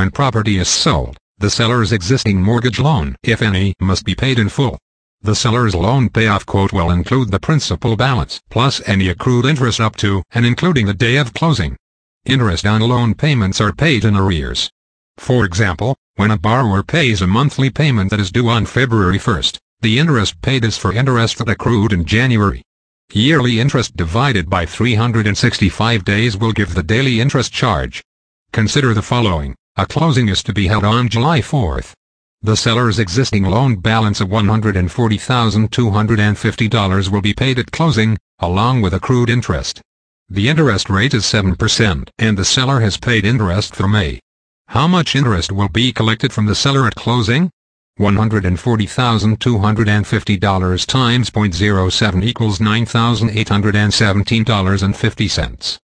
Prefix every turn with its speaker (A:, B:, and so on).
A: when property is sold, the seller's existing mortgage loan, if any, must be paid in full. The seller's loan payoff quote will include the principal balance plus any accrued interest up to and including the day of closing. Interest on loan payments are paid in arrears. For example, when a borrower pays a monthly payment that is due on February 1st, the interest paid is for interest that accrued in January. Yearly interest divided by 365 days will give the daily interest charge. Consider the following. A closing is to be held on July 4th. The seller's existing loan balance of $140,250 will be paid at closing, along with accrued interest. The interest rate is 7%, and the seller has paid interest for May. How much interest will be collected from the seller at closing? $140,250 times 0.07 equals $9,817.50.